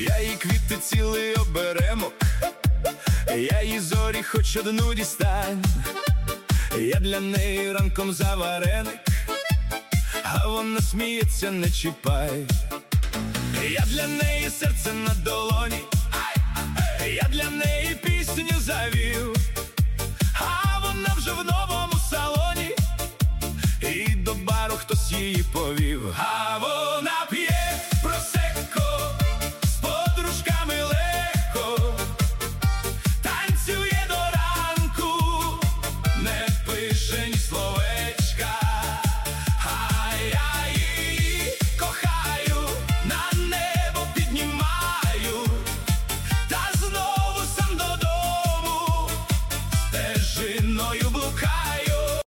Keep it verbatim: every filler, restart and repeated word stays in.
Я їй квіти цілий оберемок, я їй зорі хоч одну дістань. Я для неї ранком завареник, а вона сміється, не чіпай. Я для неї серце на долоні, я для неї пісню завів, а вона вже в новому салоні, і до бару хтось її повів. А